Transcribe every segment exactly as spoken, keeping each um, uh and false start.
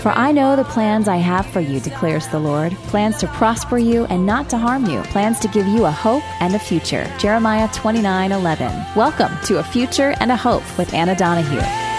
For I know the plans I have for you, declares the Lord, plans to prosper you and not to harm you, plans to give you a hope and a future. Jeremiah twenty-nine eleven. Welcome to A Future and a Hope with Anna Donahue.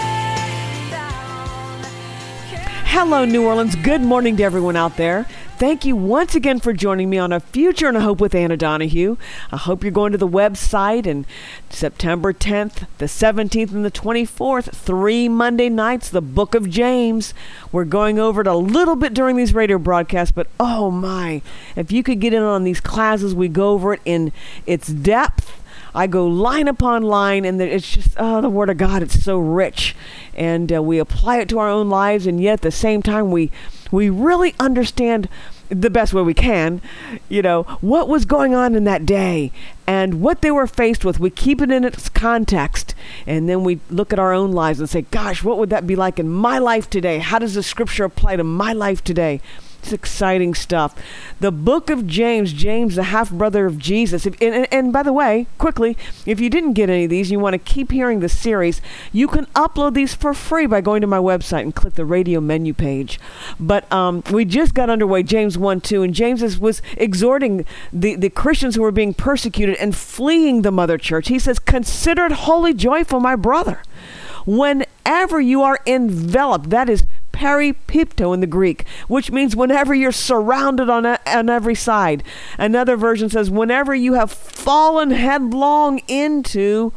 Hello, New Orleans. Good morning to everyone out there. Thank you once again for joining me on A Future and a Hope with Anna Donahue. I hope you're going to the website, and September tenth, the seventeenth, and the twenty-fourth, three Monday nights, the book of James. We're going over it a little bit during these radio broadcasts, but oh my, if you could get in on these classes, we go over it in its depth. I go line upon line, and it's just, oh, the Word of God, it's so rich. And uh, we apply it to our own lives, and yet at the same time, we we really understand the best way we can, you know, what was going on in that day and what they were faced with. We keep it in its context, and then we look at our own lives and say, gosh, what would that be like in my life today? How does the scripture apply to my life today? It's exciting stuff. The book of James, James, the half-brother of Jesus. If, and, and, and by the way, quickly, if you didn't get any of these, you want to keep hearing the series, you can upload these for free by going to my website and click the radio menu page. But um, we just got underway, James one two, and James is, was exhorting the, the Christians who were being persecuted and fleeing the mother church. He says, consider it wholly joyful, my brother, whenever you are enveloped, that is peripipto in the Greek, which means whenever you're surrounded on, a, on every side. Another version says, whenever you have fallen headlong into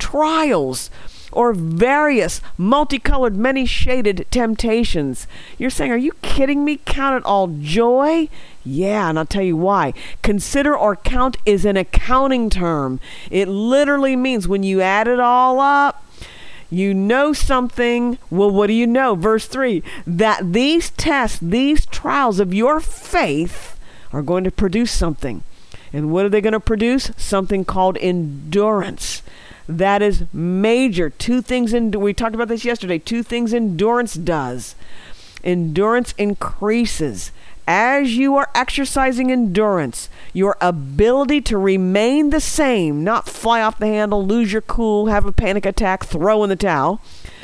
trials or various multicolored, many-shaded temptations. You're saying, are you kidding me? Count it all joy? Yeah, and I'll tell you why. Consider or count is an accounting term. It literally means when you add it all up, you know something. Well, what do you know? Verse three, that these tests, these trials of your faith are going to produce something. And what are they going to produce? Something called endurance. That is major. Two things, in, we talked about this yesterday, two things endurance does. Endurance increases. As you are exercising endurance, your ability to remain the same, not fly off the handle, lose your cool, have a panic attack, throw in the towel.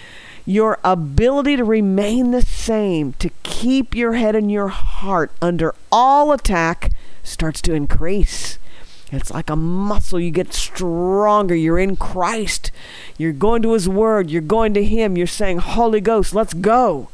Your ability to remain the same, to keep your head and your heart under all attack, starts to increase. It's like a muscle. You get stronger. You're in Christ. You're going to His Word. You're going to Him. You're saying, Holy Ghost, let's go.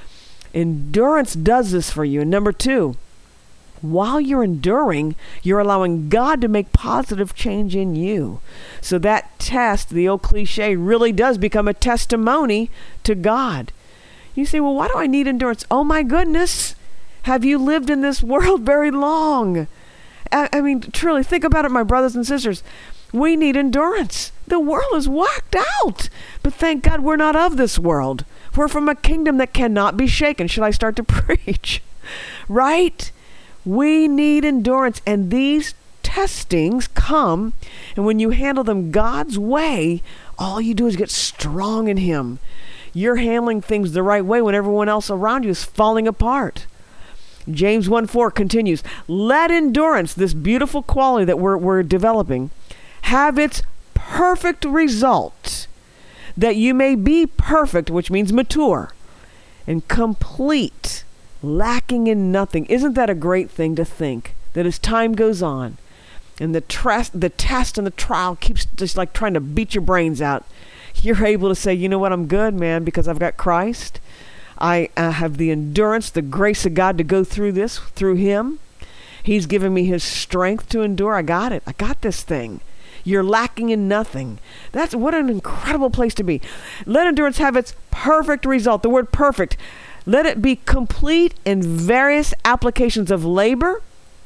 Endurance does this for you. And number two, while you're enduring, you're allowing God to make positive change in you. So that test, the old cliche, really does become a testimony to God. You say, well, why do I need endurance? Oh my goodness, have you lived in this world very long? I, I mean, truly, think about it, my brothers and sisters. We need endurance. The world is whacked out. But thank God we're not of this world. We're from a kingdom that cannot be shaken. Should I start to preach? Right? We need endurance. And these testings come, and when you handle them God's way, all you do is get strong in Him. You're handling things the right way when everyone else around you is falling apart. James one four continues, let endurance, this beautiful quality that we're, we're developing, have its perfect result, that you may be perfect, which means mature, and complete, lacking in nothing. Isn't that a great thing to think? That as time goes on, and the, tra- the test and the trial keeps just like trying to beat your brains out, you're able to say, you know what, I'm good, man, because I've got Christ. I uh, have the endurance, the grace of God to go through this, through Him. He's given me His strength to endure. I got it. I got this thing. You're lacking in nothing. That's what an incredible place to be. Let endurance have its perfect result. The word perfect. Let it be complete in various applications of labor,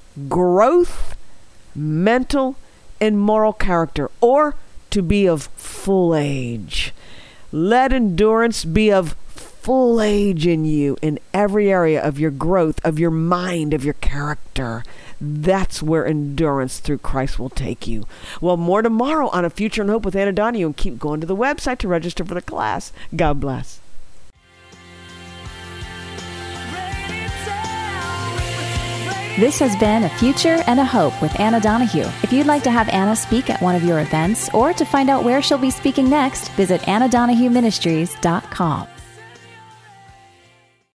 growth, mental, and moral character, or to be of full age. Let endurance be of full age in you in every area of your growth, of your mind, of your character. That's where endurance through Christ will take you. Well, more tomorrow on A Future and Hope with Anna Donahue, and keep going to the website to register for the class. God bless. This has been A Future and a Hope with Anna Donahue. If you'd like to have Anna speak at one of your events or to find out where she'll be speaking next, visit anna donahue ministries dot com.